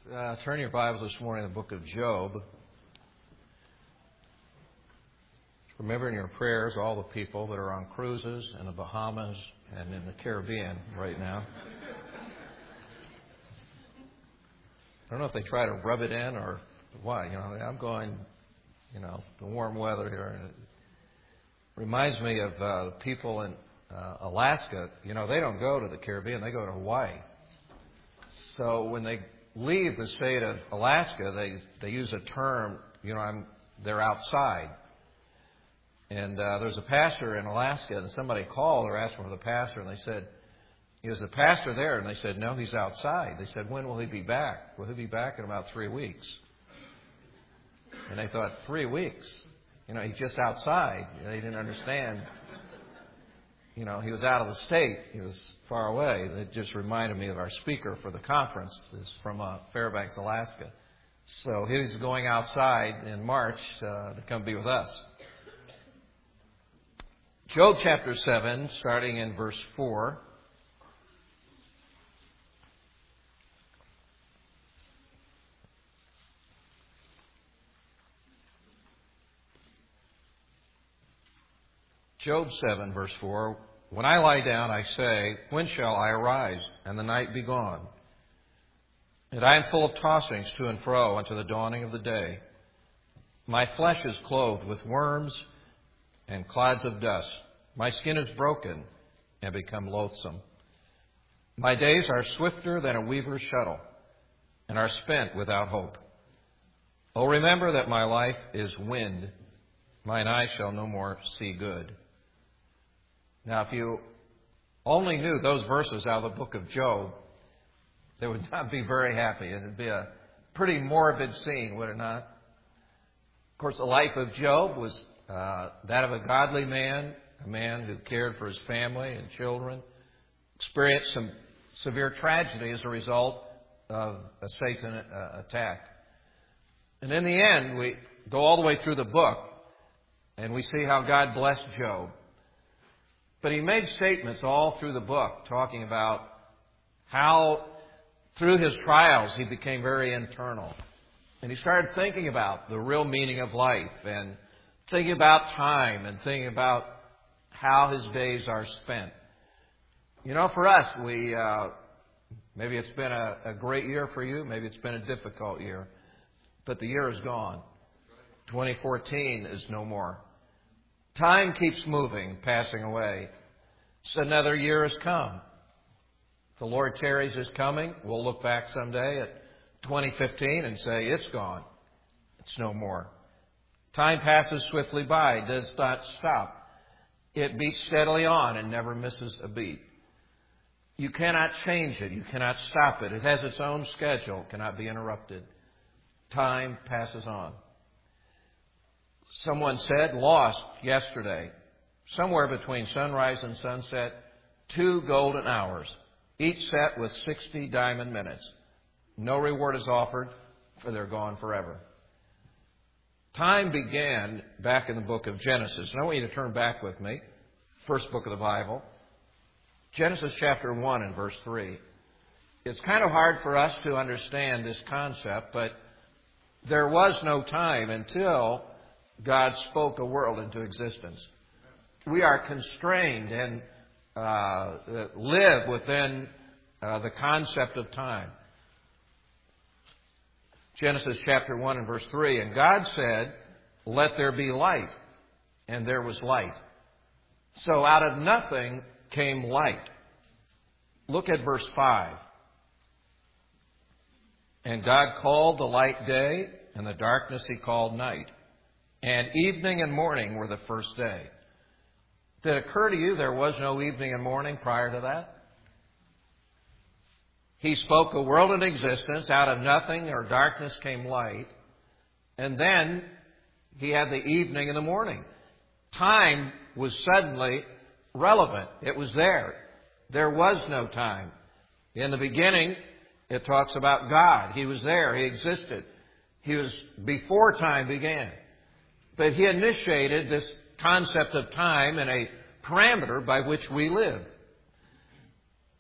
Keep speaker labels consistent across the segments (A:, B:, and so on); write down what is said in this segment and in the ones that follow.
A: Turn your Bibles this morning to the book of Job. Remember in your prayers all the people that are on cruises in the Bahamas and in the Caribbean right now. I don't know if they try to rub it in or what. I'm going, the warm weather here. And it reminds me of the people in Alaska. They don't go to the Caribbean. They go to Hawaii. So when they leave the state of Alaska, they use a term, they're outside. And there's a pastor in Alaska, and somebody called or asked for the pastor, and they said, is the pastor there? And they said, no, he's outside. They said, when will he be back? Well, he'll be back in about 3 weeks. And they thought, 3 weeks? He's just outside. They didn't understand. He was out of the state. He was far away. It just reminded me of our speaker for the conference. Is from Fairbanks, Alaska. So he's going outside in March to come be with us. Job chapter 7, starting in verse 4. Job 7, verse 4. When I lie down, I say, when shall I arise, and the night be gone? And I am full of tossings to and fro unto the dawning of the day. My flesh is clothed with worms and clods of dust. My skin is broken and become loathsome. My days are swifter than a weaver's shuttle, and are spent without hope. Oh, remember that my life is wind. Mine eyes shall no more see good. Now, if you only knew those verses out of the book of Job, they would not be very happy. It would be a pretty morbid scene, would it not? Of course, the life of Job was that of a godly man, a man who cared for his family and children, experienced some severe tragedy as a result of a Satan attack. And in the end, we go all the way through the book, and we see how God blessed Job. But he made statements all through the book talking about how through his trials he became very internal. And he started thinking about the real meaning of life and thinking about time and thinking about how his days are spent. For us, maybe it's been a great year for you. Maybe it's been a difficult year. But the year is gone. 2014 is no more. Time keeps moving, passing away. So another year has come. The Lord tarries His coming. We'll look back someday at 2015 and say, it's gone. It's no more. Time passes swiftly by. It does not stop. It beats steadily on and never misses a beat. You cannot change it. You cannot stop it. It has its own schedule. It cannot be interrupted. Time passes on. Someone said, lost yesterday, somewhere between sunrise and sunset, 2 golden hours, each set with 60 diamond minutes. No reward is offered, for they're gone forever. Time began back in the book of Genesis. And I want you to turn back with me, first book of the Bible, Genesis chapter 1 and verse 3. It's kind of hard for us to understand this concept, but there was no time until God spoke a world into existence. We are constrained and live within the concept of time. Genesis chapter 1 and verse 3. And God said, let there be light. And there was light. So out of nothing came light. Look at verse 5. And God called the light day, and the darkness He called night. And evening and morning were the first day. Did it occur to you there was no evening and morning prior to that? He spoke a world in existence. Out of nothing or darkness came light. And then He had the evening and the morning. Time was suddenly relevant. It was there. There was no time. In the beginning, it talks about God. He was there. He existed. He was before time began. But He initiated this concept of time in a parameter by which we live.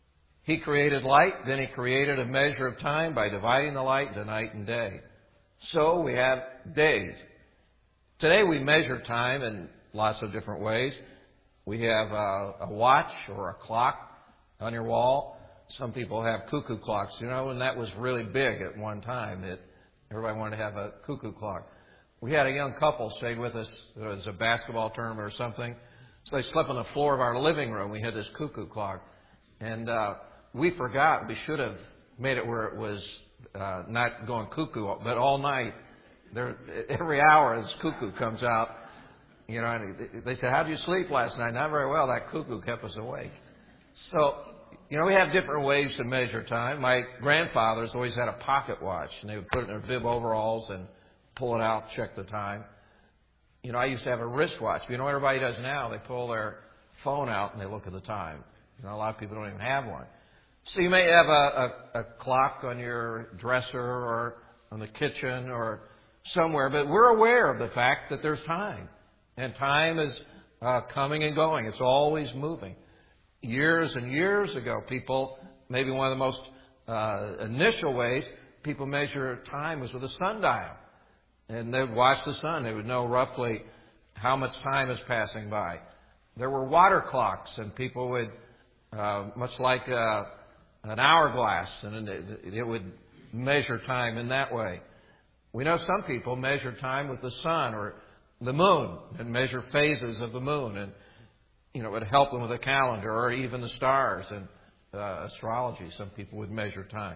A: He created light, then He created a measure of time by dividing the light into night and day. So we have days. Today we measure time in lots of different ways. We have a watch or a clock on your wall. Some people have cuckoo clocks, and that was really big at one time. Everybody wanted to have a cuckoo clock. We had a young couple stayed with us. It was a basketball tournament or something. So they slept on the floor of our living room. We had this cuckoo clock. And we forgot. We should have made it where it was not going cuckoo, but all night, every hour this cuckoo comes out. And they said, "How did you sleep last night?" "Not very well. That cuckoo kept us awake." So, we have different ways to measure time. My grandfathers always had a pocket watch, and they would put it in their bib overalls and pull it out, check the time. I used to have a wristwatch. What everybody does now? They pull their phone out and they look at the time. A lot of people don't even have one. So you may have a clock on your dresser or on the kitchen or somewhere, but we're aware of the fact that there's time. And time is coming and going. It's always moving. Years and years ago, maybe one of the most initial ways people measure time was with a sundial. And they would watch the sun. They would know roughly how much time is passing by. There were water clocks, and people would, much like an hourglass, and it would measure time in that way. We know some people measure time with the sun or the moon and measure phases of the moon, and it would help them with a calendar or even the stars and astrology. Some people would measure time.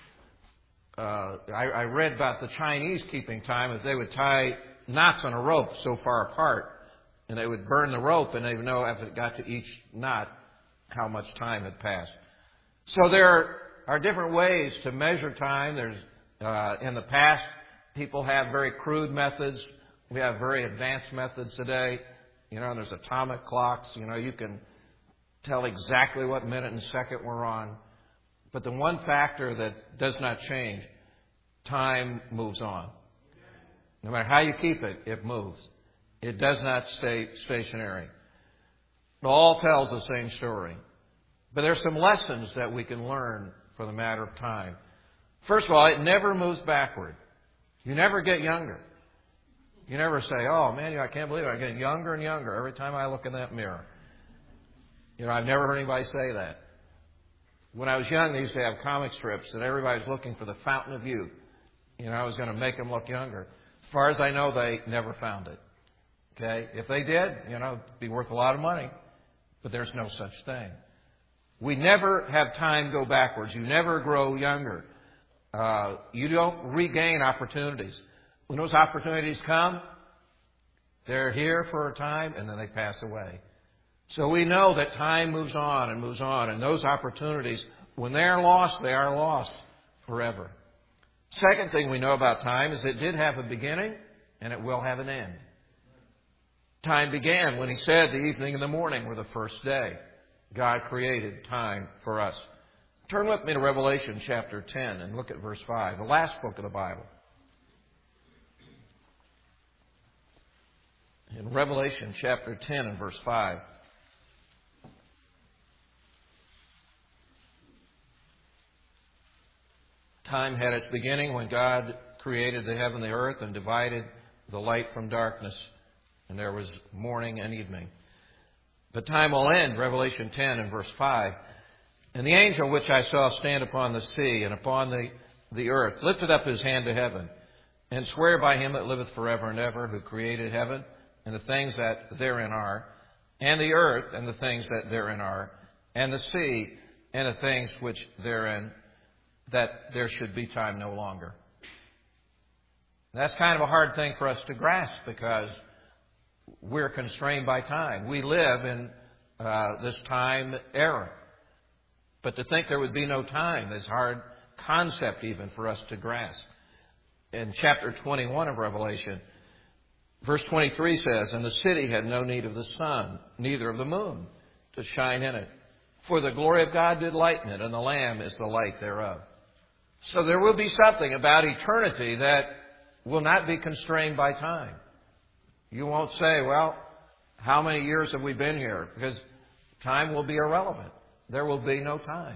A: I read about the Chinese keeping time as they would tie knots on a rope so far apart, and they would burn the rope, and they would know if it got to each knot how much time had passed. So there are different ways to measure time. There's in the past, people have very crude methods. We have very advanced methods today. There's atomic clocks. You can tell exactly what minute and second we're on. But the one factor that does not change, time moves on. No matter how you keep it, it moves. It does not stay stationary. It all tells the same story. But there are some lessons that we can learn for the matter of time. First of all, it never moves backward. You never get younger. You never say, "Oh, man, I can't believe it. I'm getting younger and younger every time I look in that mirror." I've never heard anybody say that. When I was young, they used to have comic strips, and everybody was looking for the fountain of youth. I was going to make them look younger. As far as I know, they never found it. Okay? If they did, it'd be worth a lot of money. But there's no such thing. We never have time go backwards. You never grow younger. You don't regain opportunities. When those opportunities come, they're here for a time, and then they pass away. So we know that time moves on, and those opportunities, when they are lost forever. Second thing we know about time is it did have a beginning, and it will have an end. Time began when He said the evening and the morning were the first day. God created time for us. Turn with me to Revelation chapter 10 and look at verse 5, the last book of the Bible. In Revelation chapter 10 and verse 5. Time had its beginning when God created the heaven and the earth and divided the light from darkness, and there was morning and evening. But time will end, Revelation 10 and verse 5. And the angel which I saw stand upon the sea and upon the earth lifted up his hand to heaven, and sware by Him that liveth forever and ever, who created heaven and the things that therein are, and the earth and the things that therein are, and the sea and the things which therein, that there should be time no longer. That's kind of a hard thing for us to grasp because we're constrained by time. We live in this time era. But to think there would be no time is a hard concept even for us to grasp. In chapter 21 of Revelation, verse 23 says, "And the city had no need of the sun, neither of the moon, to shine in it. For the glory of God did lighten it, and the Lamb is the light thereof." So there will be something about eternity that will not be constrained by time. You won't say, "Well, how many years have we been here?" Because time will be irrelevant. There will be no time.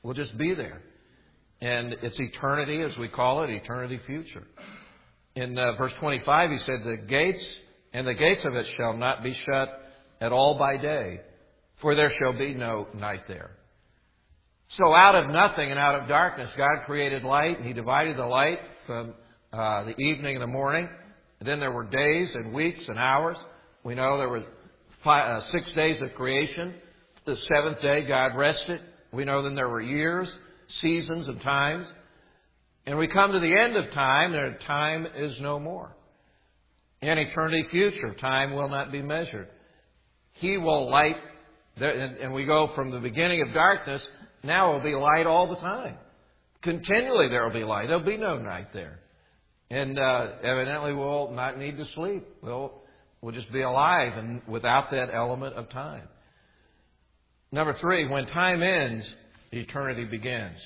A: We'll just be there. And it's eternity, as we call it, eternity future. In verse 25, he said, the gates of it shall not be shut at all by day, for there shall be no night there. So out of nothing and out of darkness, God created light, and He divided the light from the evening and the morning. And then there were days and weeks and hours. We know there were 6 days of creation. The seventh day, God rested. We know then there were years, seasons, and times. And we come to the end of time, and time is no more. In eternity future, time will not be measured. He will light, and we go from the beginning of darkness. Now it will be light all the time. Continually there will be light. There will be no night there. And evidently we'll not need to sleep. We'll just be alive and without that element of time. Number 3, when time ends, eternity begins.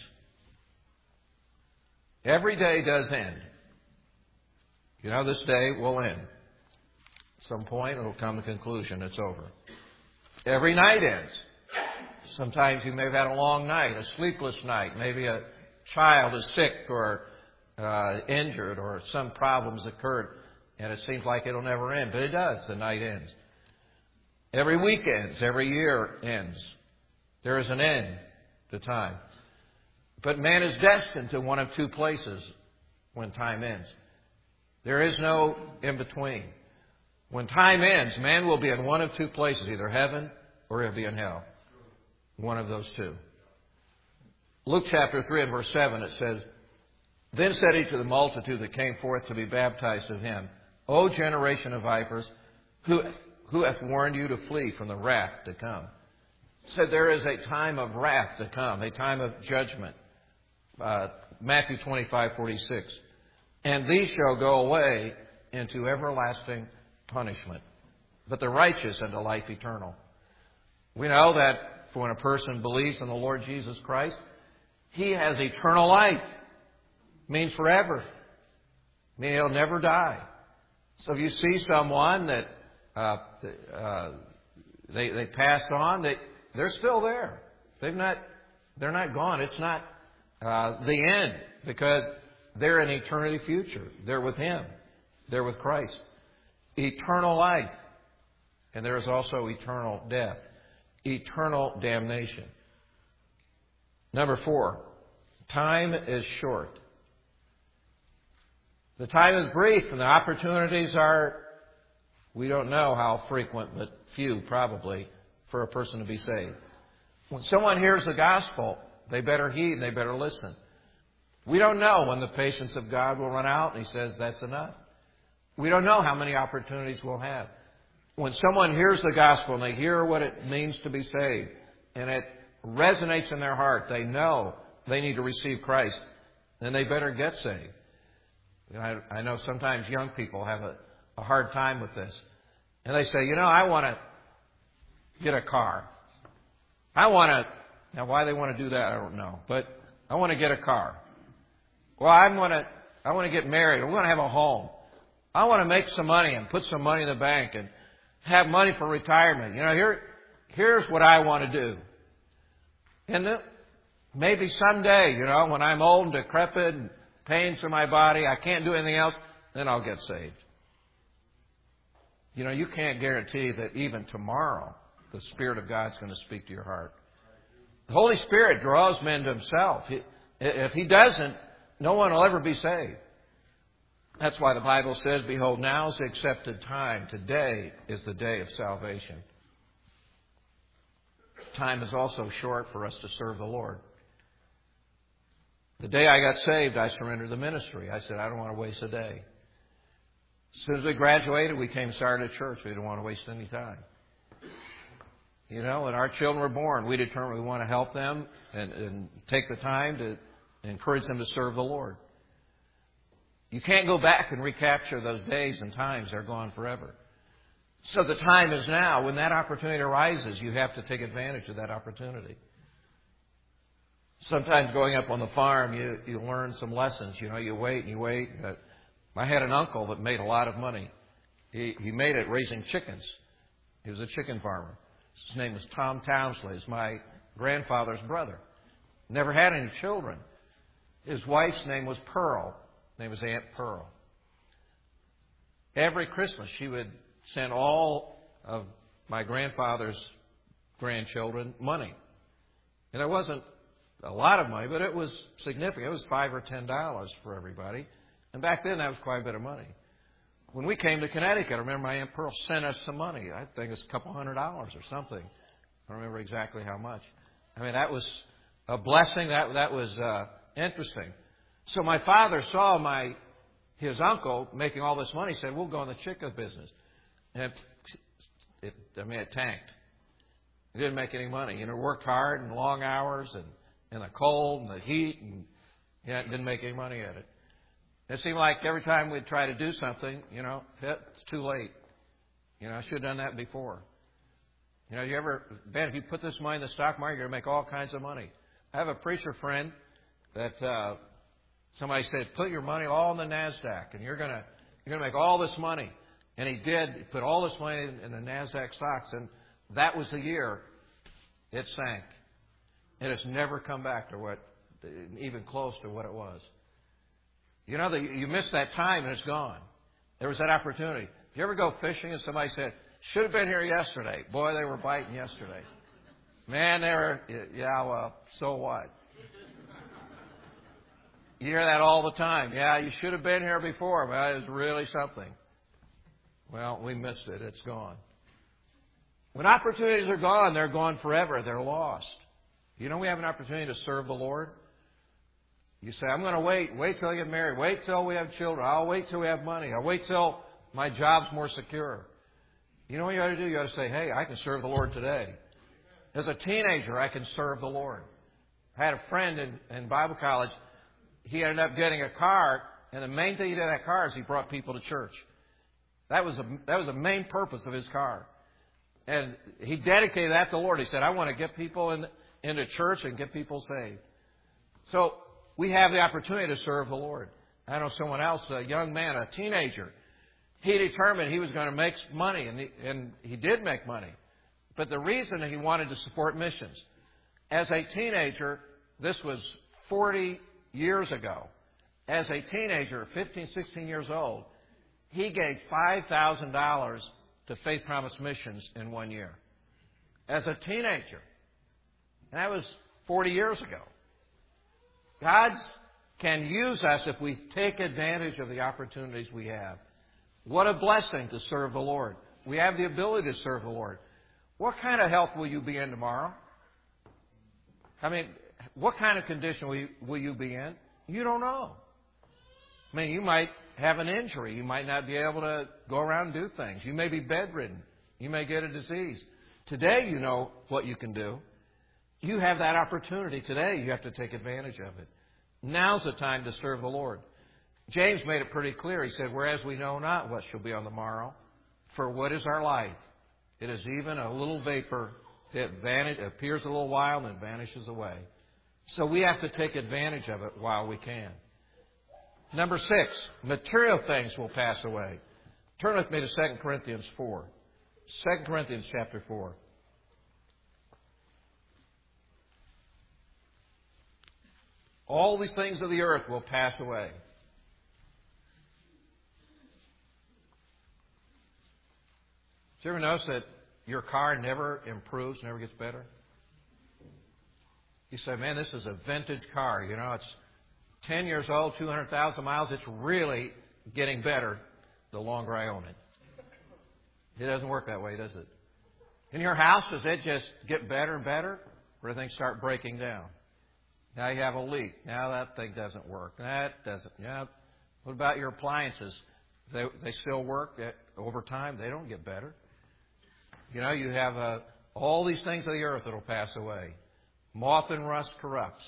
A: Every day does end. You know, this day will end. At some point it will come to conclusion. It's over. Every night ends. Sometimes you may have had a long night, a sleepless night. Maybe a child is sick or injured or some problems occurred, and it seems like it'll never end. But it does. The night ends. Every week ends. Every year ends. There is an end to time. But man is destined to one of two places when time ends. There is no in-between. When time ends, man will be in one of two places, either heaven or he'll be in hell. One of those two. Luke chapter 3 and verse 7, it says, Then said he to the multitude that came forth to be baptized of him, O generation of vipers, who hath warned you to flee from the wrath to come? Said there is a time of wrath to come, a time of judgment. Matthew 25:46. And these shall go away into everlasting punishment, but the righteous into life eternal. We know that for when a person believes in the Lord Jesus Christ, he has eternal life. Means forever. Meaning he'll never die. So if you see someone that they passed on, they're still there. They're not gone. It's not the end, because they're in eternity future. They're with Him. They're with Christ. Eternal life. And there is also eternal death. Eternal damnation. Number 4, time is short. The time is brief, and the opportunities are, we don't know how frequent, but few probably, for a person to be saved. When someone hears the gospel, they better heed and they better listen. We don't know when the patience of God will run out, and He says that's enough. We don't know how many opportunities we'll have. When someone hears the gospel and they hear what it means to be saved, and it resonates in their heart, they know they need to receive Christ, then they better get saved. I know sometimes young people have a hard time with this. And they say, I want to get a car. Now why they want to do that, I don't know. But I want to get a car. Well, I want to get married. I want to have a home. I want to make some money and put some money in the bank and have money for retirement. Here's what I want to do. And then maybe someday, when I'm old and decrepit and pains in my body, I can't do anything else, then I'll get saved. You can't guarantee that even tomorrow the Spirit of God's going to speak to your heart. The Holy Spirit draws men to Himself. If He doesn't, no one will ever be saved. That's why the Bible says, Behold, now is the accepted time. Today is the day of salvation. Time is also short for us to serve the Lord. The day I got saved, I surrendered the ministry. I said, I don't want to waste a day. As soon as we graduated, we started a church. We didn't want to waste any time. When our children were born, we determined we want to help them and take the time to encourage them to serve the Lord. You can't go back and recapture those days and times. They're gone forever. So the time is now. When that opportunity arises, you have to take advantage of that opportunity. Sometimes going up on the farm, you learn some lessons. You wait and you wait. I had an uncle that made a lot of money. He made it raising chickens. He was a chicken farmer. His name was Tom Townsley. He's my grandfather's brother. Never had any children. His wife's name was Pearl. Her name was Aunt Pearl. Every Christmas, she would send all of my grandfather's grandchildren money. And it wasn't a lot of money, but it was significant. It was $5 or $10 for everybody. And back then, that was quite a bit of money. When we came to Connecticut, I remember my Aunt Pearl sent us some money. I think it was a couple $100 or something. I don't remember exactly how much. I mean, that was a blessing. That was interesting. So my father saw his uncle making all this money. He said, we'll go in the chicken business. And it tanked. He didn't make any money. Worked hard and long hours and in the cold and the heat, and didn't make any money at it. It seemed like every time we'd try to do something, it's too late. I should have done that before. Ben, if you put this money in the stock market, you're going to make all kinds of money. I have a preacher friend that somebody said, put your money all in the NASDAQ, and you're going to make all this money. And he did. He put all this money in the NASDAQ stocks, and that was the year it sank. It has never come back to even close to what it was. You miss that time and it's gone. There was that opportunity. You ever go fishing and somebody said, should have been here yesterday. Boy, they were biting yesterday. Man, so what? You hear that all the time. Yeah, you should have been here before. Well, it was really something. Well, we missed it. It's gone. When opportunities are gone, they're gone forever. They're lost. We have an opportunity to serve the Lord. You say, I'm going to wait till I get married, wait till we have children, I'll wait till we have money, I'll wait till my job's more secure. You know what you ought to do? You ought to say, hey, I can serve the Lord today. As a teenager, I can serve the Lord. I had a friend in Bible college. He ended up getting a car, and the main thing he did in that car is he brought people to church. That was the main purpose of his car. And he dedicated that to the Lord. He said, I want to get people into church and get people saved. So we have the opportunity to serve the Lord. I know someone else, a young man, a teenager. He determined he was going to make money, and he did make money. But the reason he wanted to support missions, as a teenager, this was 40 years ago. As a teenager, 15, 16 years old, he gave $5,000 to Faith Promise Missions in 1 year. As a teenager. And that was 40 years ago. God can use us if we take advantage of the opportunities we have. What a blessing to serve the Lord. We have the ability to serve the Lord. What kind of health will you be in tomorrow? What kind of condition will you be in? You don't know. You might have an injury. You might not be able to go around and do things. You may be bedridden. You may get a disease. Today you know what you can do. You have that opportunity today. You have to take advantage of it. Now's the time to serve the Lord. James made it pretty clear. He said, whereas we know not what shall be on the morrow, for what is our life? It is even a little vapor. It appears a little while and then vanishes away. So we have to take advantage of it while we can. Number 6, material things will pass away. Turn with me to 2 Corinthians 4. 2 Corinthians chapter 4. All these things of the earth will pass away. Did you ever notice that your car never improves, never gets better? You say, man, this is a vintage car. It's 10 years old, 200,000 miles. It's really getting better the longer I own it. It doesn't work that way, does it? In your house, does it just get better and better? Or do things start breaking down? Now you have a leak. Now that thing doesn't work. That doesn't. Yeah. What about your appliances? They still work over time. They don't get better. You have all these things of the earth that will pass away. Moth and rust corrupts.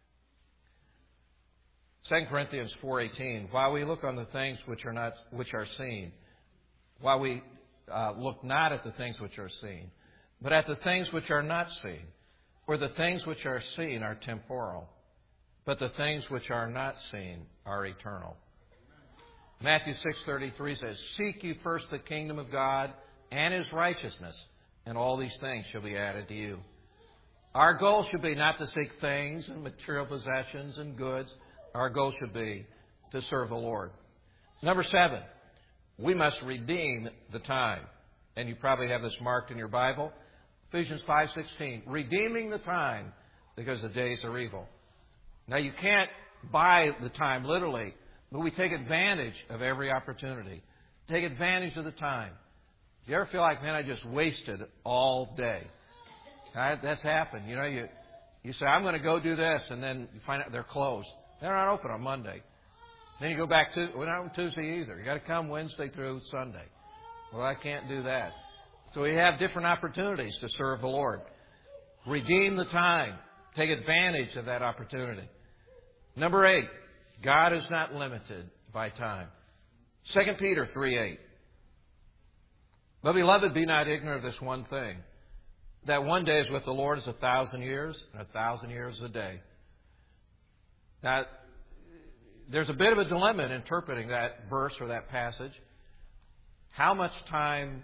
A: 2 Corinthians 4:18. While we look on the things which are seen, while we look not at the things which are seen, but at the things which are not seen. For the things which are seen are temporal, but the things which are not seen are eternal. Matthew 6:33 says, seek ye first the kingdom of God and His righteousness, and all these things shall be added to you. Our goal should be not to seek things and material possessions and goods. Our goal should be to serve the Lord. Number 7, we must redeem the time. And you probably have this marked in your Bible. Ephesians 5:16, redeeming the time because the days are evil. Now, you can't buy the time literally, but we take advantage of every opportunity. Take advantage of the time. Do you ever feel like, man, I just wasted all day? That's happened. You know, you say, I'm going to go do this, and then you find out they're closed. They're not open on Monday. Then you go back to, well, not on Tuesday either. You got to come Wednesday through Sunday. Well, I can't do that. So we have different opportunities to serve the Lord. Redeem the time. Take advantage of that opportunity. Number 8, God is not limited by time. 2 Peter 3:8. But beloved, be not ignorant of this one thing, that one day is with the Lord as 1,000 years, and 1,000 years is a day. Now, there's a bit of a dilemma in interpreting that verse or that passage. How much time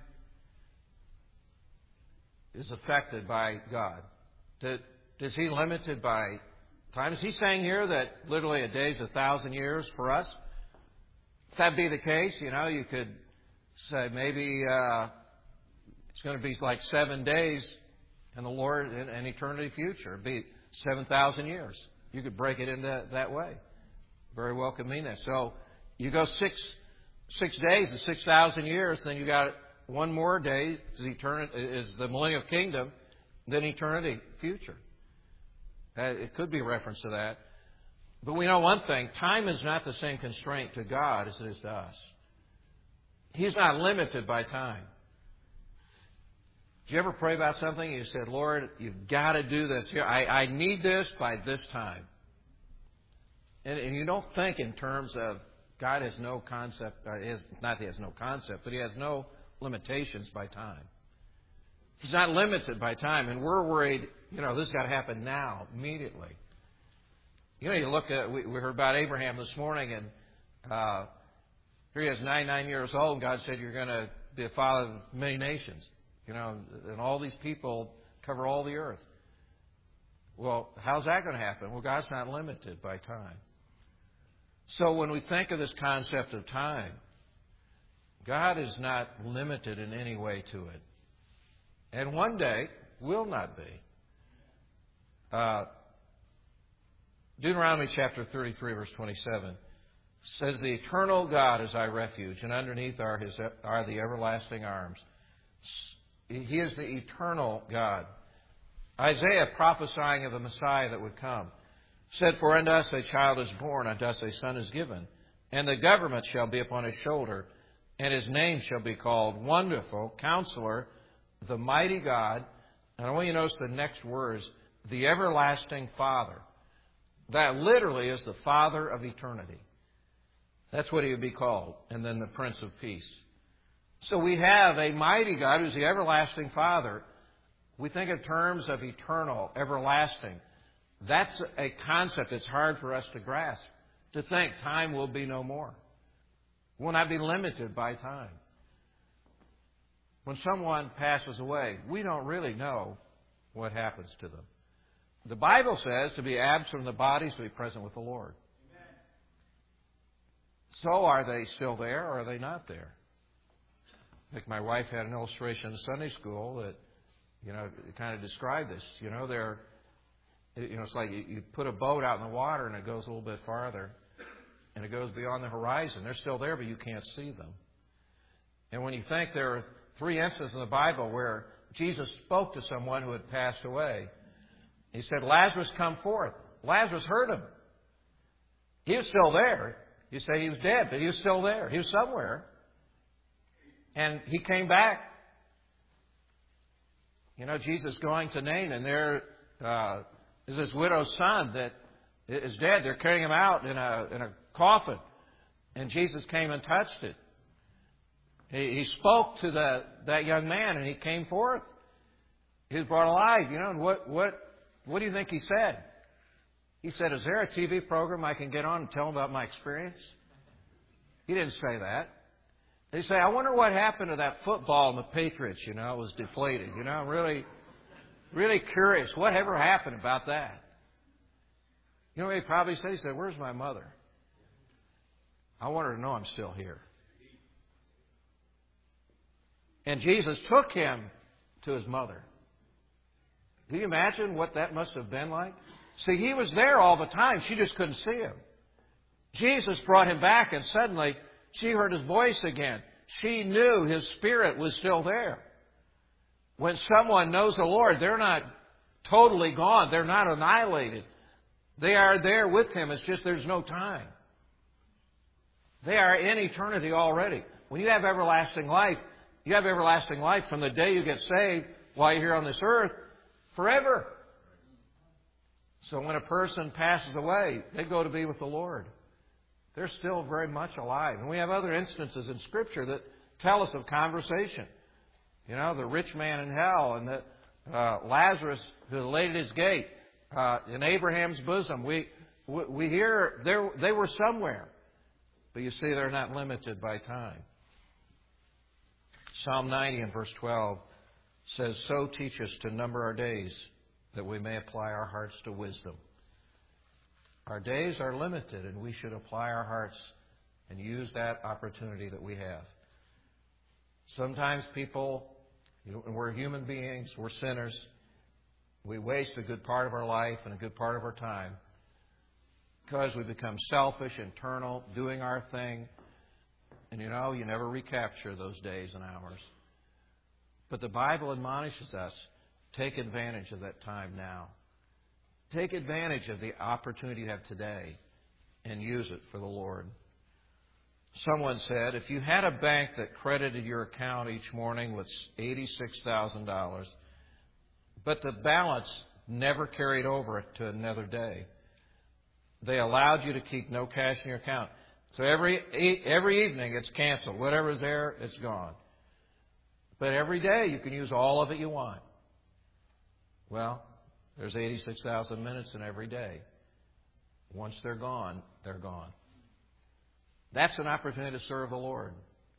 A: is affected by God? Is He limited by time? Is He saying here that literally a day is 1,000 years for us? If that be the case, you know, you could say maybe it's going to be like 7 days in the Lord in an eternity future. It'd be 7,000 years. You could break it into that way. Very well could mean that. So you go six days and 6,000 years, then you got one more day is the millennial kingdom, then eternity future. It could be a reference to that. But we know one thing, time is not the same constraint to God as it is to us. He's not limited by time. Did you ever pray about something and you said, Lord, you've got to do this here. I need this by this time. And you don't think in terms of God has no concept, not that He has no concept, but He has no limitations by time. He's not limited by time. And we're worried, you know, this has got to happen now, immediately. You know, you look at, we heard about Abraham this morning, and here he is 99 years old, and God said, you're going to be a father of many nations. You know, and all these people cover all the earth. Well, how's that going to happen? Well, God's not limited by time. So when we think of this concept of time, God is not limited in any way to it. And one day will not be. Deuteronomy chapter 33, verse 27 says, the eternal God is thy refuge, and underneath are the everlasting arms. He is the eternal God. Isaiah, prophesying of the Messiah that would come, said, for unto us a child is born, unto us a son is given, and the government shall be upon his shoulder, and his name shall be called Wonderful, Counselor, the Mighty God. And I want you to notice the next words, the Everlasting Father. That literally is the Father of eternity. That's what He would be called. And then the Prince of Peace. So we have a mighty God who's the everlasting Father. We think in terms of eternal, everlasting. That's a concept that's hard for us to grasp. To think time will be no more. Will not be limited by time. When someone passes away, we don't really know what happens to them. The Bible says to be absent from the body is to be present with the Lord. Amen. So are they still there or are they not there? I think my wife had an illustration in Sunday school that, you know, kind of described this. You know, it's like you put a boat out in the water and it goes a little bit farther and it goes beyond the horizon. They're still there, but you can't see them. And when you think there are 3 instances in the Bible where Jesus spoke to someone who had passed away, He said, Lazarus, come forth. Lazarus heard Him. He was still there. You say he was dead, but he was still there. He was somewhere. And he came back. You know, Jesus going to Nain, and there is this widow's son that is dead. They're carrying him out in a coffin. And Jesus came and touched it. He spoke to that young man, and he came forth. He was brought alive. You know, and what do you think he said? He said, is there a TV program I can get on and tell them about my experience? He didn't say that. They say, I wonder what happened to that football in the Patriots. You know, it was deflated. You know, really, Really curious. Whatever happened about that? You know what he probably said? He said, "Where's my mother? I want her to know I'm still here." And Jesus took him to his mother. Can you imagine what that must have been like? See, he was there all the time. She just couldn't see him. Jesus brought him back, and suddenly she heard his voice again. She knew his spirit was still there. When someone knows the Lord, they're not totally gone. They're not annihilated. They are there with him. It's just there's no time. They are in eternity already. When you have everlasting life, you have everlasting life from the day you get saved while you're here on this earth forever. So when a person passes away, they go to be with the Lord. They're still very much alive. And we have other instances in Scripture that tell us of conversation. You know, the rich man in hell and the Lazarus who laid at his gate in Abraham's bosom. We hear they were somewhere. But you see, they're not limited by time. Psalm 90 and verse 12 says, "So teach us to number our days, that we may apply our hearts to wisdom." Our days are limited, and we should apply our hearts and use that opportunity that we have. Sometimes people, we're human beings, we're sinners. We waste a good part of our life and a good part of our time because we become selfish, internal, doing our thing. And you never recapture those days and hours. But the Bible admonishes us, take advantage of that time now. Take advantage of the opportunity you have today and use it for the Lord. Someone said, if you had a bank that credited your account each morning with $86,000, but the balance never carried over to another day, they allowed you to keep no cash in your account. So every evening it's canceled. Whatever's there, it's gone. But every day you can use all of it you want. Well, there's 86,000 minutes in every day. Once they're gone, they're gone. That's an opportunity to serve the Lord.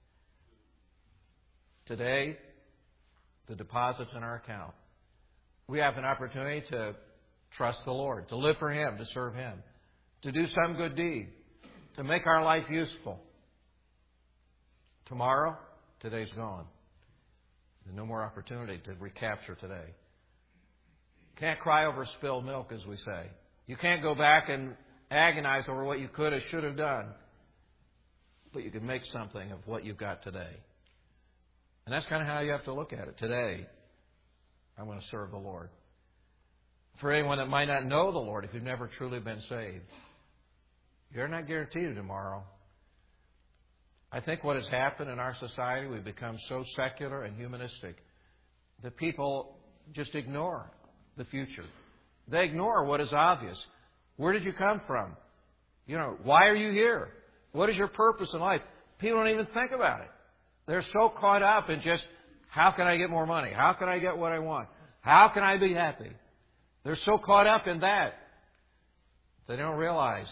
A: Today, the deposits in our account. We have an opportunity to trust the Lord, to live for Him, to serve Him, to do some good deed, to make our life useful. Tomorrow, today's gone. There's no more opportunity to recapture today. Can't cry over spilled milk, as we say. You can't go back and agonize over what you could have, should have done. But you can make something of what you've got today. And that's kind of how you have to look at it. Today, I'm going to serve the Lord. For anyone that might not know the Lord, if you've never truly been saved, you're not guaranteed tomorrow. I think what has happened in our society, we've become so secular and humanistic that people just ignore the future. They ignore what is obvious. Where did you come from? Why are you here? What is your purpose in life? People don't even think about it. They're so caught up in just, how can I get more money? How can I get what I want? How can I be happy? They're so caught up in that, they don't realize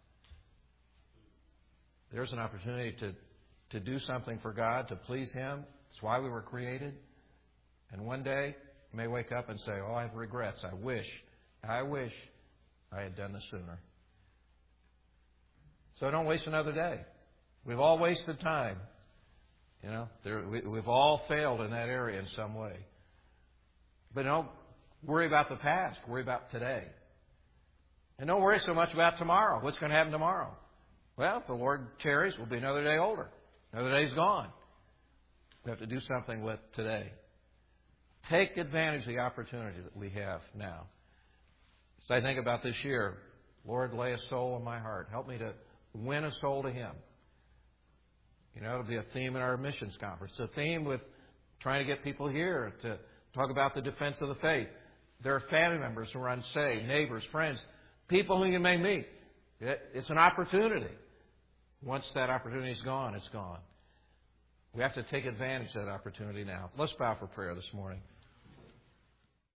A: there's an opportunity to do something for God, to please Him. That's why we were created. And one day, you may wake up and say, I have regrets. I wish I had done this sooner. So don't waste another day. We've all wasted time. We've all failed in that area in some way. But don't worry about the past. Worry about today. And don't worry so much about tomorrow. What's going to happen tomorrow? Well, if the Lord tarries, we'll be another day older. Another day's gone. We have to do something with today. Take advantage of the opportunity that we have now. As I think about this year, Lord, lay a soul in my heart. Help me to win a soul to Him. It'll be a theme in our missions conference. It's a theme with trying to get people here to talk about the defense of the faith. There are family members who are unsaved, neighbors, friends, people who you may meet. It's an opportunity. Once that opportunity is gone, it's gone. We have to take advantage of that opportunity now. Let's bow for prayer this morning.